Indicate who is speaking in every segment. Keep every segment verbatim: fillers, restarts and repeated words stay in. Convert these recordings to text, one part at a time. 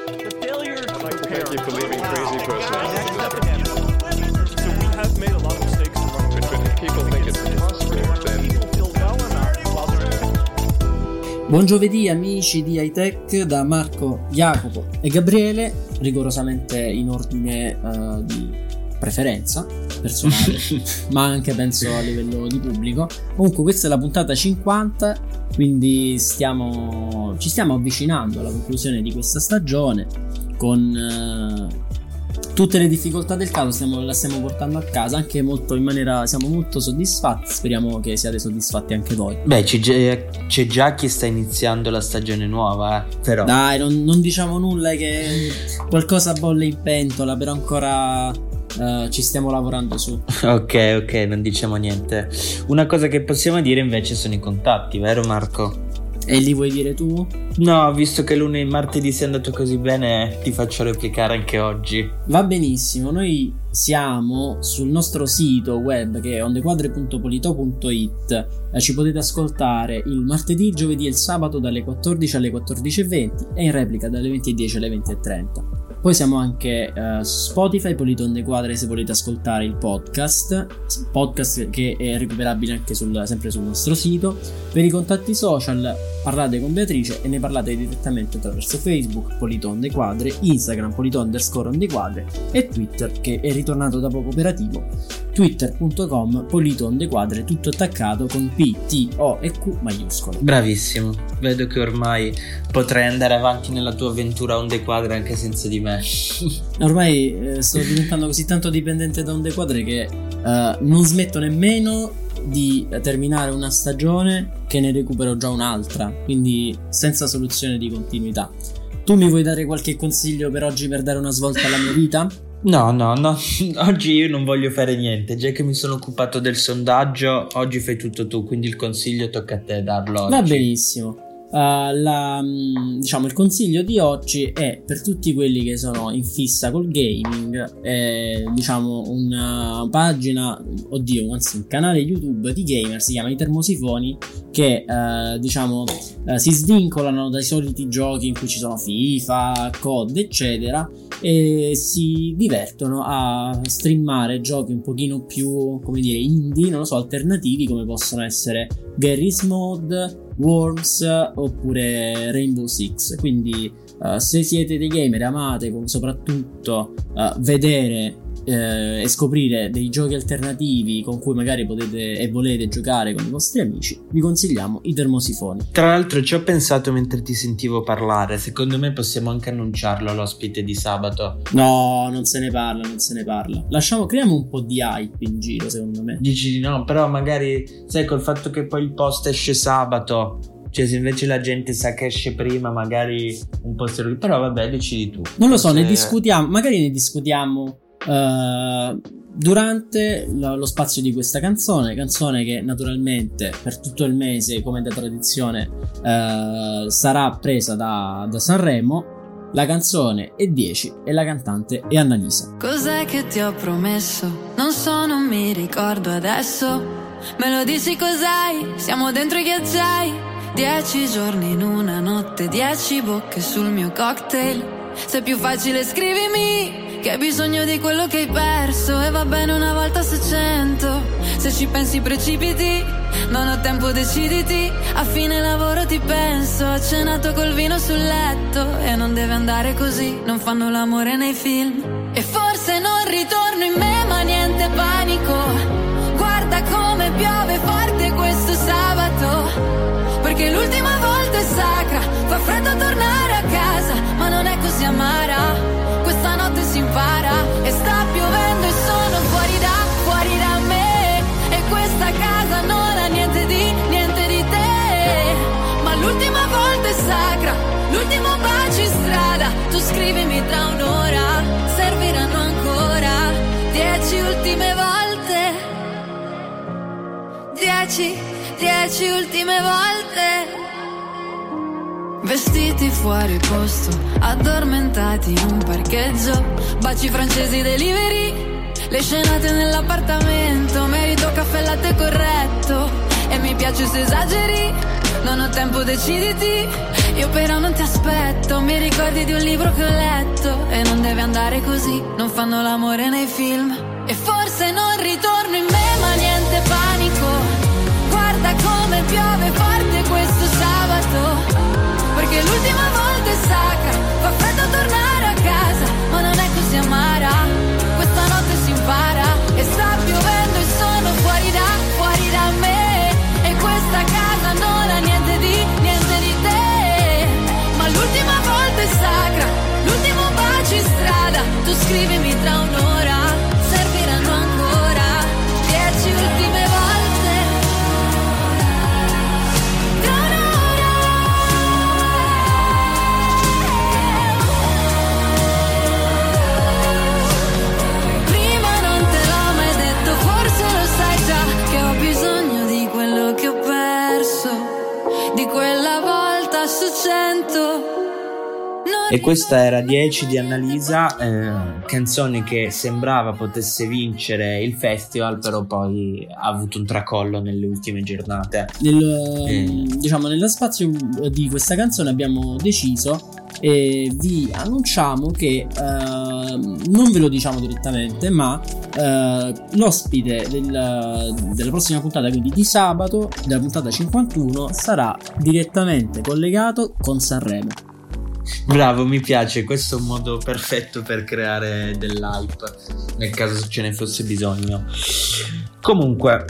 Speaker 1: The failure to prepare.
Speaker 2: Thank you for leaving crazy person.
Speaker 1: So we have made a lot of mistakes in running.
Speaker 2: But if people think it's impossible, then
Speaker 1: People feel well enough while they're
Speaker 3: Buon giovedì amici di iTech da Marco, Jacopo e Gabriele, rigorosamente in ordine uh, di preferenza personale, ma anche penso a livello di pubblico. Comunque questa è la puntata cinquanta, quindi stiamo, ci stiamo avvicinando alla conclusione di questa stagione con uh, tutte le difficoltà del caso, stiamo, la stiamo portando a casa anche molto in maniera, siamo molto soddisfatti, speriamo che siate soddisfatti anche voi.
Speaker 4: Beh, c'è già, c'è già chi sta iniziando la stagione nuova, eh. Però
Speaker 3: Dai, non, non diciamo nulla, che qualcosa bolle in pentola, però ancora uh, ci stiamo lavorando su.
Speaker 4: ok, ok, non diciamo niente. Una cosa che possiamo dire invece sono i contatti, vero Marco?
Speaker 3: E li vuoi dire tu?
Speaker 4: No, visto che lunedì martedì sia andato così bene, ti faccio replicare anche oggi.
Speaker 3: Va benissimo, noi siamo sul nostro sito web che è ondequadre punto polito punto it. eh, ci potete ascoltare il martedì, il giovedì e il sabato dalle quattordici alle quattordici e venti e in replica dalle venti e dieci alle venti e trenta. Poi siamo anche uh, su Spotify, Polito Onde Quadre, se volete ascoltare il podcast podcast che è recuperabile anche sul, sempre sul nostro sito. Per i contatti social parlate con Beatrice e ne parlate direttamente attraverso Facebook Polito Onde Quadre, Instagram Polito underscore Onde Quadre e Twitter, che è ritornato da poco operativo, twitter punto com Polito Onde Quadre, tutto attaccato con P, T, O e Q maiuscole.
Speaker 4: Bravissimo, vedo che ormai potrai andare avanti nella tua avventura Onde Quadre anche senza di me.
Speaker 3: Ormai eh, sto diventando così tanto dipendente da Onde Quadre che eh, non smetto nemmeno di terminare una stagione che ne recupero già un'altra, quindi senza soluzione di continuità. Tu mi vuoi dare qualche consiglio per oggi per dare una svolta alla mia vita?
Speaker 4: No, no, no, oggi io non voglio fare niente, già che mi sono occupato del sondaggio, oggi fai tutto tu, quindi il consiglio tocca a te darlo oggi.
Speaker 3: Va benissimo. Uh, la, diciamo il consiglio di oggi è per tutti quelli che sono in fissa col gaming, è, diciamo una pagina, oddio, anzi un canale YouTube di gamer, si chiama I Termosifoni, che uh, diciamo uh, si svincolano dai soliti giochi in cui ci sono FIFA, C O D eccetera e si divertono a streamare giochi un pochino più, come dire, indie, non lo so, alternativi, come possono essere Garry's Mod, Worms oppure Rainbow Six. Quindi uh, se siete dei gamer e amate con soprattutto uh, vedere uh, e scoprire dei giochi alternativi con cui magari potete e volete giocare con i vostri amici, vi consigliamo I Termosifoni.
Speaker 4: Tra l'altro ci ho pensato mentre ti sentivo parlare, secondo me possiamo anche annunciarlo all'ospite di sabato.
Speaker 3: No, non se ne parla, non se ne parla. Lasciamo, creiamo un po' di hype in giro, secondo me.
Speaker 4: Dici di no, però magari sai col fatto che poi il post esce sabato, cioè se invece la gente sa che esce prima magari un po' se... però vabbè, decidi tu.
Speaker 3: Non lo so,
Speaker 4: Forse...
Speaker 3: ne discutiamo, magari ne discutiamo uh, durante lo, lo spazio di questa canzone, canzone che naturalmente per tutto il mese, come da tradizione, uh, sarà presa da, da Sanremo. La canzone è dieci e la cantante è Annalisa.
Speaker 5: Cos'è che ti ho promesso? Non so, non mi ricordo adesso. Me lo dici cos'hai? Siamo dentro i ghiacciai. Dieci giorni in una notte, dieci bocche sul mio cocktail. Se è più facile scrivimi che hai bisogno di quello che hai perso. E va bene una volta su cento. Se ci pensi precipiti, non ho tempo, deciditi. A fine lavoro ti penso, ho cenato col vino sul letto. E non deve andare così, non fanno l'amore nei film. E forse non ritorno in me, ma niente panico. Guarda come piove forte questo sabato, perché l'ultima volta è sacra. Fa freddo tornare a casa, ma non è così amara. Questa notte si impara. E sta piovendo e sono fuori da, fuori da me. E questa casa non ha niente di, niente di te. Ma l'ultima volta è sacra, l'ultimo bacio in strada. Tu scrivimi tra un'ora, serviranno ancora dieci ultime volte. Dieci, dieci ultime volte. Vestiti fuori posto, addormentati in un parcheggio. Baci francesi delivery, le scenate nell'appartamento. Merito caffè latte corretto e mi piace se esageri. Non ho tempo, deciditi. Io però non ti aspetto. Mi ricordo ricordi di un libro che ho letto e non deve andare così, non fanno l'amore nei film. E forse non ritorno in me, ma niente panico. Guarda come piove forte questo sabato, perché l'ultima volta è sacra. Fa freddo tornare a casa, ma non è così amara. Questa notte si impara e sta piovendo e sono fuori da, fuori da me. E questa casa non ha niente di, niente di te. Ma l'ultima volta è sacra, l'ultimo bacio in strada. Tu scrivimi tra un'ora, serviranno ancora dieci ultime volte. Tra un'ora. Prima non te l'ho mai detto, forse lo sai già, che ho bisogno di quello che ho perso, di quella volta su cento.
Speaker 4: E questa era dieci di Annalisa, eh, canzone che sembrava potesse vincere il festival, però poi ha avuto un tracollo nelle ultime giornate.
Speaker 3: Nel,
Speaker 4: Eh.
Speaker 3: Diciamo, nello spazio di questa canzone abbiamo deciso e vi annunciamo che eh, non ve lo diciamo direttamente, ma eh, l'ospite del, della prossima puntata, quindi di sabato, della puntata cinquantuno, sarà direttamente collegato con Sanremo.
Speaker 4: Bravo, mi piace, questo è un modo perfetto per creare dell'hype, nel caso ce ne fosse bisogno. Comunque,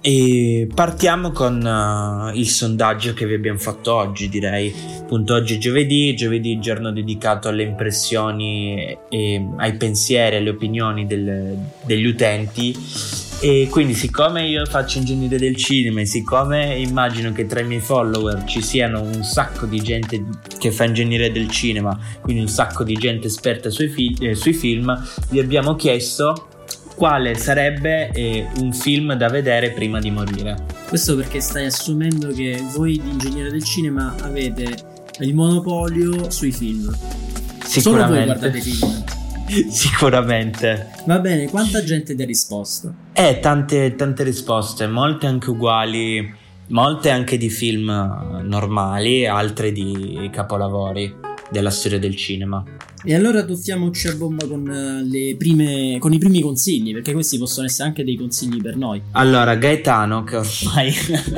Speaker 4: e partiamo con uh, il sondaggio che vi abbiamo fatto oggi, direi. Appunto, oggi è giovedì, giovedì giorno dedicato alle impressioni e, e ai pensieri, alle opinioni del, degli utenti. E quindi, siccome io faccio ingegnere del cinema e siccome immagino che tra i miei follower ci siano un sacco di gente che fa ingegneria del cinema, quindi un sacco di gente esperta sui, fi- eh, sui film, vi abbiamo chiesto quale sarebbe eh, un film da vedere prima di morire.
Speaker 3: Questo perché stai assumendo che voi di ingegneria del cinema avete il monopolio sui film. Solo voi guardate film.
Speaker 4: Sicuramente.
Speaker 3: Va bene, quanta gente ti ha risposto?
Speaker 4: Eh, tante, tante risposte, molte anche uguali, molte anche di film normali, altre di capolavori della storia del cinema.
Speaker 3: E allora tuffiamoci a bomba con le prime, con i primi consigli, perché questi possono essere anche dei consigli per noi.
Speaker 4: Allora, Gaetano, che ormai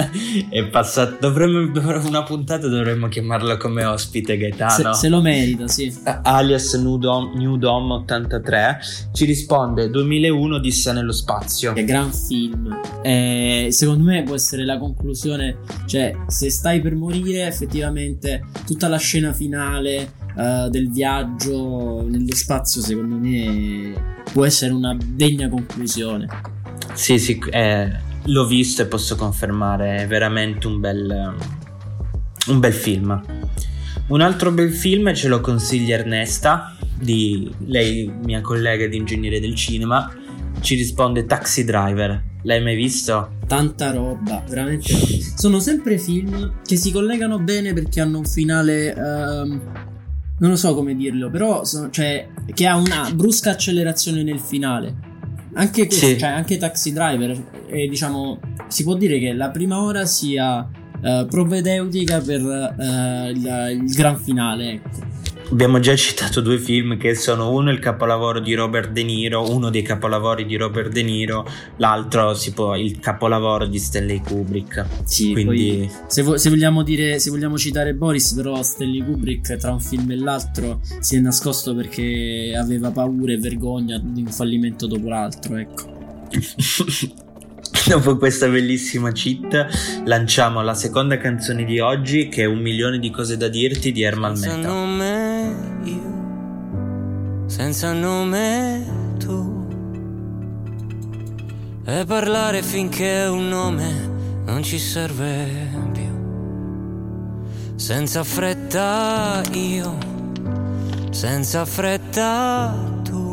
Speaker 4: è passato, dovremmo, una puntata dovremmo chiamarlo come ospite, Gaetano.
Speaker 3: Se, se lo merita, sì.
Speaker 4: Alias Nudom, Newdom ottantatré, ci risponde duemilauno Odissea nello spazio.
Speaker 3: È gran film. Eh, secondo me può essere la conclusione, cioè se stai per morire effettivamente tutta la scena finale Uh, del viaggio nello spazio secondo me può essere una degna conclusione.
Speaker 4: Sì, sì, eh, l'ho visto e posso confermare, è veramente un bel un bel film. Un altro bel film ce lo consiglia Ernesta, di lei, mia collega di ingegneria del cinema, ci risponde Taxi Driver. L'hai mai visto?
Speaker 3: Tanta roba, veramente. Sono sempre film che si collegano bene perché hanno un finale um... non lo so come dirlo, però so, cioè, che ha una brusca accelerazione nel finale. Anche questo, sì. Cioè anche Taxi Driver, eh, diciamo, si può dire che la prima ora sia uh, propedeutica per uh, il, il gran finale, ecco.
Speaker 4: Abbiamo già citato due film che sono uno il capolavoro di Robert De Niro, uno dei capolavori di Robert De Niro, l'altro si può, il capolavoro di Stanley Kubrick.
Speaker 3: Sì,
Speaker 4: quindi
Speaker 3: poi, se, vo- se vogliamo dire, se vogliamo citare Boris, però Stanley Kubrick tra un film e l'altro si è nascosto perché aveva paura e vergogna di un fallimento dopo l'altro, ecco.
Speaker 4: Dopo questa bellissima cheat lanciamo la seconda canzone di oggi, che è Un milione di cose da dirti di Ermal Meta.
Speaker 6: Senza nome io, senza nome tu, e parlare finché un nome non ci serve più. Senza fretta io, senza fretta tu,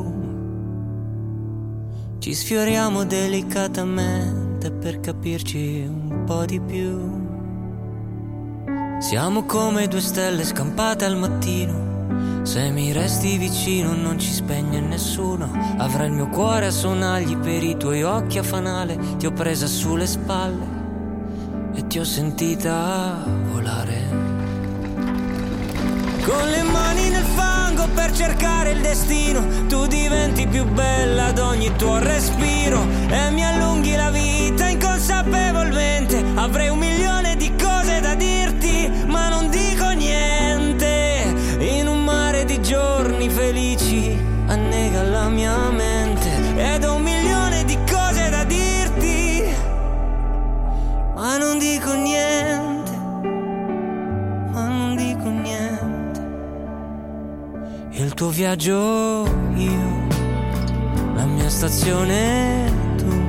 Speaker 6: ci sfioriamo delicatamente per capirci un po' di più. Siamo come due stelle scampate al mattino, se mi resti vicino non ci spegne nessuno. Avrai il mio cuore a sonagli per i tuoi occhi a fanale. Ti ho presa sulle spalle e ti ho sentita volare. Con le mani nel cercare il destino, tu diventi più bella ad ogni tuo respiro e mi allunghi la vita inconsapevolmente. Avrei un milione di cose da dirti, ma non dico niente. In un mare di giorni felici annega la mia mente ed ho un milione di cose da dirti, ma non dico niente, ma non dico niente. Il tuo viaggio io, la mia stazione tu,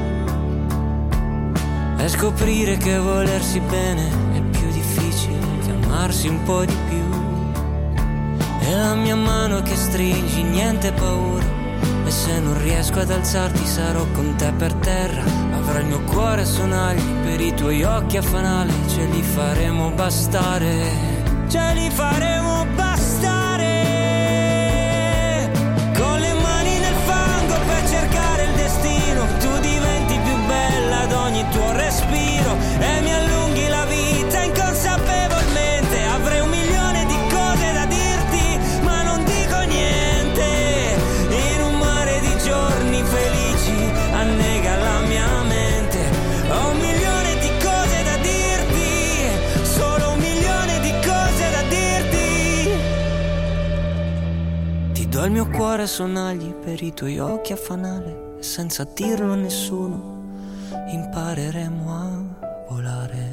Speaker 6: e scoprire che volersi bene è più difficile che amarsi un po' di più. E la mia mano che stringi, niente paura, e se non riesco ad alzarti sarò con te per terra. Avrai il mio cuore a sonagli, per i tuoi occhi a fanale, ce li faremo bastare, ce li faremo bastare. Con le mani nel fango per cercare il destino, tu diventi più bella ad ogni tuo respiro e mi allunghi la vita inconsapevolmente. Avrei un milione di cose da dirti, ma non dico niente. In un mare di giorni felici annega la mia mente. Ho un milione di cose da dirti, solo un milione di cose da dirti. Ti do il mio cuore a sonagli, per i tuoi occhi a fanale, e senza dirlo a nessuno impareremo a volare.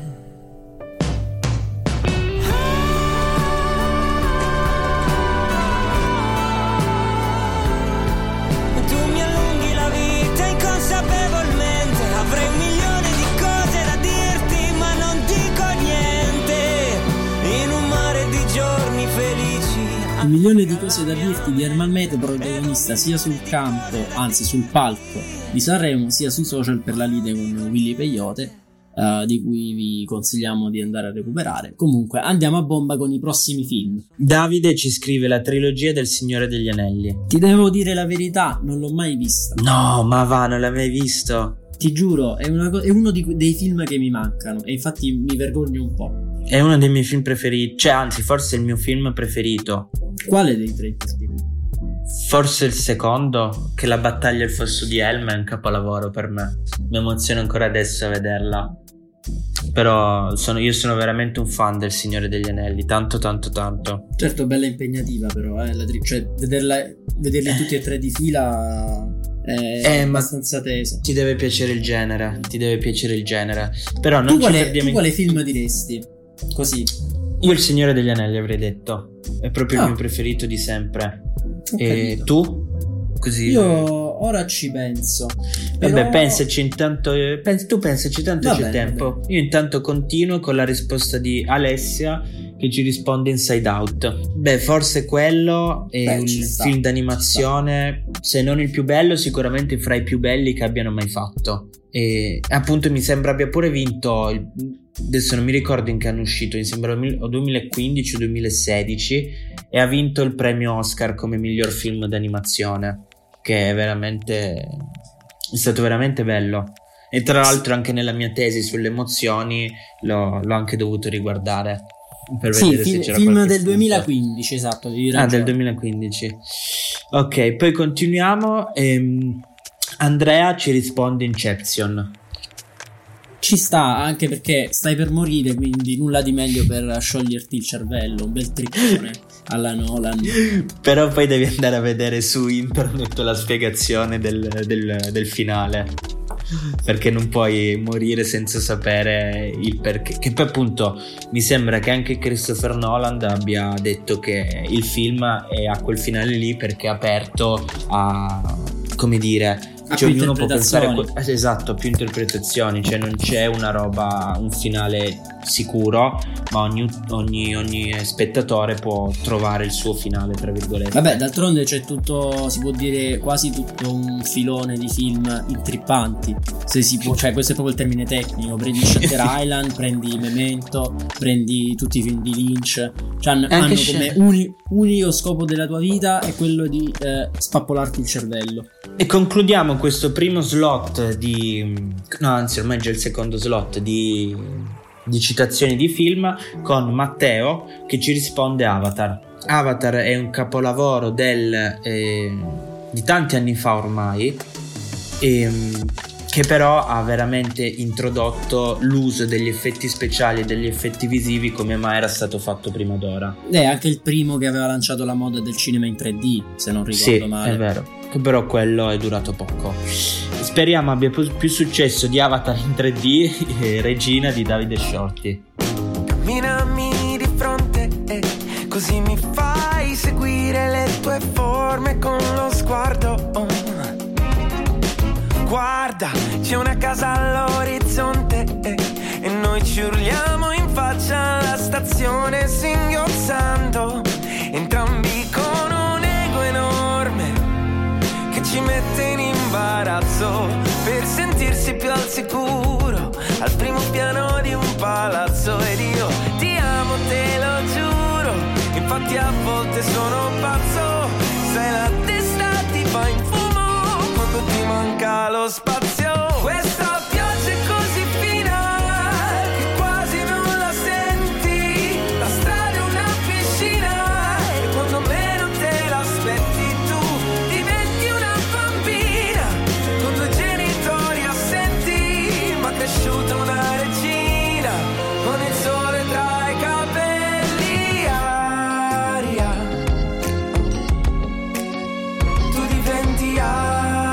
Speaker 6: Tu mi allunghi la vita inconsapevolmente. Avrei un milione di cose da dirti, ma non dico niente. In un mare di giorni felici.
Speaker 3: Un milione di cose da dirti di Ermal Mete, protagonista sia sul campo, anzi sul palco di Sanremo, sia sui social per la lite con Willy Peyote, uh, di cui vi consigliamo di andare a recuperare. Comunque andiamo a bomba con i prossimi film.
Speaker 4: Davide ci scrive la trilogia del Signore degli Anelli.
Speaker 3: Ti devo dire la verità, non l'ho mai vista.
Speaker 4: No, ma va, non l'hai mai visto?
Speaker 3: Ti giuro, è, una co- è uno di que- dei film che mi mancano e infatti mi vergogno un po'.
Speaker 4: È uno dei miei film preferiti, cioè anzi forse è il mio film preferito.
Speaker 3: Quale dei tre?
Speaker 4: Forse il secondo, che La battaglia al fosso di Helm è un capolavoro per me. Mi emoziona ancora adesso a vederla. Però sono, io sono veramente un fan del Signore degli Anelli, tanto tanto tanto.
Speaker 3: Certo, bella impegnativa però, eh, la tri- cioè vederla, vederli tutti e tre di fila è
Speaker 4: eh,
Speaker 3: abbastanza tesa.
Speaker 4: Ti deve piacere il genere, ti deve piacere il genere. Però non
Speaker 3: tu
Speaker 4: ci
Speaker 3: quale,
Speaker 4: perdiamo
Speaker 3: tu
Speaker 4: in...
Speaker 3: quale film diresti? Così.
Speaker 4: Io il Signore degli Anelli avrei detto. È proprio
Speaker 3: Ah.
Speaker 4: il mio preferito di sempre.
Speaker 3: Ho
Speaker 4: E
Speaker 3: capito.
Speaker 4: tu? Così.
Speaker 3: Io ora ci penso. Però...
Speaker 4: Vabbè, pensaci intanto. Pens- tu pensaci, tanto
Speaker 3: Va
Speaker 4: c'è
Speaker 3: bene,
Speaker 4: tempo.
Speaker 3: va bene.
Speaker 4: Io intanto continuo con la risposta di Alessia, che ci risponde Inside Out. Beh, forse quello è
Speaker 3: Beh,
Speaker 4: un
Speaker 3: ci sta,
Speaker 4: film d'animazione, se non il più bello, sicuramente fra i più belli che abbiano mai fatto. E appunto mi sembra abbia pure vinto il... adesso non mi ricordo in che anno è uscito, mi sembra o duemilaquindici o duemilasedici, e ha vinto il premio Oscar come miglior film d'animazione, che è veramente è stato veramente bello. E tra l'altro anche nella mia tesi sulle emozioni l'ho, l'ho anche dovuto riguardare per
Speaker 3: Sì,
Speaker 4: vedere
Speaker 3: film,
Speaker 4: se c'era
Speaker 3: film
Speaker 4: qualche
Speaker 3: del
Speaker 4: spunto.
Speaker 3: duemilaquindici, esatto. devi
Speaker 4: Ah,
Speaker 3: ragione.
Speaker 4: del duemilaquindici. Ok, poi continuiamo. Ehm, Andrea ci risponde Inception.
Speaker 3: Ci sta, anche perché stai per morire, quindi nulla di meglio per scioglierti il cervello. Un bel trippone alla Nolan.
Speaker 4: Però poi devi andare a vedere su internet la spiegazione del, del, del finale, perché non puoi morire senza sapere il perché. Che poi appunto mi sembra che anche Christopher Nolan abbia detto che il film è a quel finale lì perché è aperto a, come dire,
Speaker 3: A
Speaker 4: cioè
Speaker 3: più
Speaker 4: ognuno può pensare a
Speaker 3: interpretazioni.
Speaker 4: que- esatto, più interpretazioni, cioè non c'è una roba, un finale sicuro, ma ogni, ogni, ogni spettatore può trovare il suo finale, tra virgolette.
Speaker 3: Vabbè, d'altronde c'è tutto, si può dire quasi tutto un filone di film intrippanti. Se si può, cioè questo è proprio il termine tecnico. Prendi Shutter Island, prendi Memento, prendi tutti i film di Lynch. Cioè hanno,
Speaker 4: Anche
Speaker 3: hanno
Speaker 4: Sh-
Speaker 3: come uni- unico scopo della tua vita è quello di eh, spappolarti il cervello.
Speaker 4: E concludiamo questo primo slot di, no anzi ormai è già il secondo slot di, di citazioni di film con Matteo che ci risponde Avatar. Avatar è un capolavoro del, eh, di tanti anni fa ormai, e, che però ha veramente introdotto l'uso degli effetti speciali e degli effetti visivi come mai era stato fatto prima d'ora.
Speaker 3: È anche il primo che aveva lanciato la moda del cinema in tre D, se non ricordo
Speaker 4: sì,
Speaker 3: male.
Speaker 4: È vero, che però quello è durato poco. Speriamo abbia più, più successo di Avatar in tre D e Regina di Davide Shorty.
Speaker 7: Camminami di fronte e così mi fai seguire le tue forme con lo sguardo. Oh. Guarda, c'è una casa all'orizzonte eh, e noi ci urliamo in faccia alla stazione singhiozzando, entrambi con un ego enorme che ci mette in imbarazzo per sentirsi più al sicuro al primo piano di un palazzo. Ed io ti amo, te lo giuro, infatti a volte sono pazzo, sai la testa ti va in fumo quando ti manca lo spazio. Questa pioggia è così fina che quasi non la senti, la strada è una piscina e quando meno te l'aspetti tu diventi una bambina con due genitori assenti, ma cresciuta una regina con il sole tra i capelli. Aria, tu diventi aria.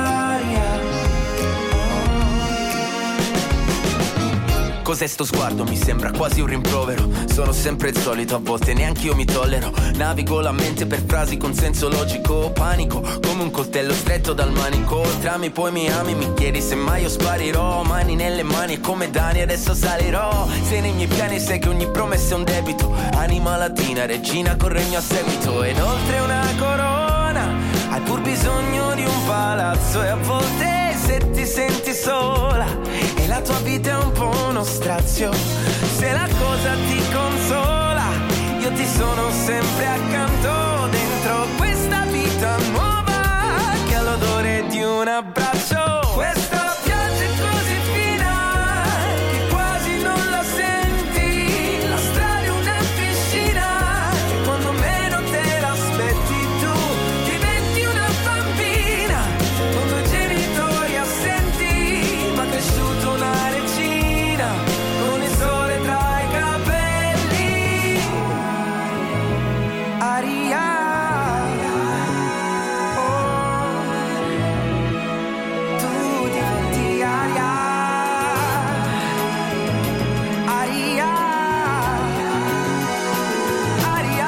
Speaker 7: Cos'è sto sguardo? Mi sembra quasi un rimprovero. Sono sempre il solito, a volte neanche io mi tollero. Navigo la mente per frasi con senso logico. Panico come un coltello stretto dal manico. Trami poi mi ami, mi chiedi se mai io sparirò. Mani nelle mani e come Dani adesso salirò. Se nei miei piani sai che ogni promessa è un debito. Anima latina, regina con regno a seguito. Ed oltre una corona hai pur bisogno di un palazzo. E a volte se ti senti sola e la tua vita è un po' uno strazio, se la cosa ti consola io ti sono sempre accanto dentro questa vita nuova che ha l'odore di un abbraccio. Questa pioggia è così fina che quasi non la senti, la strada è una piscina e quando meno te l'aspetti tu diventi una bambina con due genitori assenti, ma cresciuto una regina con il sole tra i capelli. Aria, oh, tu diventi aria. Aria, aria,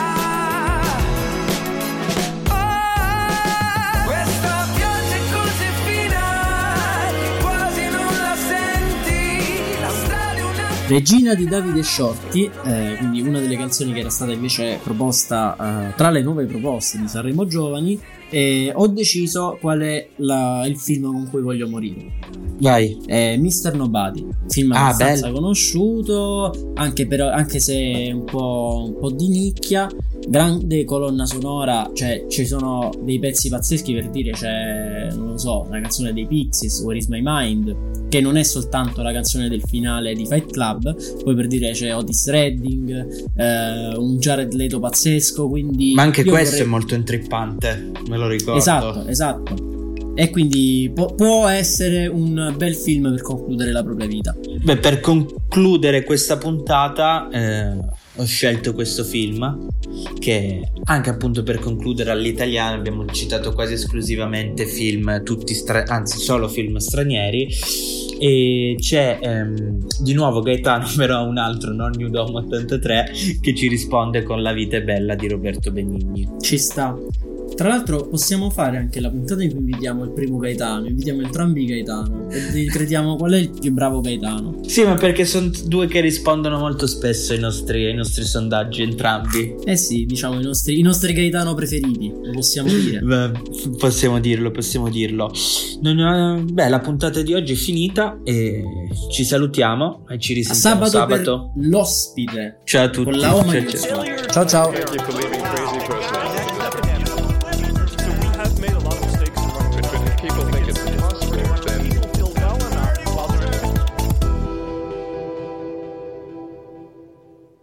Speaker 7: oh, questa pioggia è così fina che quasi non la senti, la strada è una...
Speaker 3: Regina di Davide Shorty, eh, quindi una delle canzoni che era stata invece proposta eh, tra le nuove proposte di Sanremo Giovani, e ho deciso qual è la- il film con cui voglio morire.
Speaker 4: Vai.
Speaker 3: È mister Nobody, film
Speaker 4: Ah,
Speaker 3: abbastanza
Speaker 4: bello.
Speaker 3: conosciuto, anche, però, anche se un po', un po' di nicchia. Grande colonna sonora, cioè ci sono dei pezzi pazzeschi, per dire c'è, non lo so, una canzone dei Pixies, Where Is My Mind, che non è soltanto la canzone del finale di Fight Club, poi per dire c'è Otis Redding, eh, un Jared Leto pazzesco, quindi
Speaker 4: Ma anche
Speaker 3: io
Speaker 4: questo
Speaker 3: vorrei-
Speaker 4: è molto intrippante, me lo ricordo.
Speaker 3: Esatto, esatto. E quindi può, può essere un bel film per concludere la propria vita.
Speaker 4: Beh, per concludere questa puntata eh, ho scelto questo film, che anche appunto per concludere all'italiano abbiamo citato quasi esclusivamente film tutti stra- anzi solo film stranieri, e c'è ehm, di nuovo Gaetano, però un altro, non New Dome ottantatré, che ci risponde con La vita è bella di Roberto Benigni.
Speaker 3: Ci sta. Tra l'altro possiamo fare anche la puntata in cui invitiamo il primo Gaetano, invitiamo entrambi Gaetano e decretiamo qual è il più bravo Gaetano.
Speaker 4: Sì, ma perché sono due che rispondono molto spesso ai nostri, ai nostri sondaggi entrambi.
Speaker 3: Eh sì, diciamo i nostri, i nostri Gaetano preferiti, lo possiamo dire.
Speaker 4: Beh, possiamo dirlo, possiamo dirlo. Non, eh, beh, la puntata di oggi è finita e ci salutiamo e ci
Speaker 3: A
Speaker 4: risentiamo
Speaker 3: sabato,
Speaker 4: sabato.
Speaker 3: per l'ospite
Speaker 4: Ciao a tutti.
Speaker 3: con la O
Speaker 4: Ciao,
Speaker 3: maiuscola.
Speaker 4: ciao.
Speaker 3: Ciao ciao.
Speaker 2: Thank you for leaving crazy personal.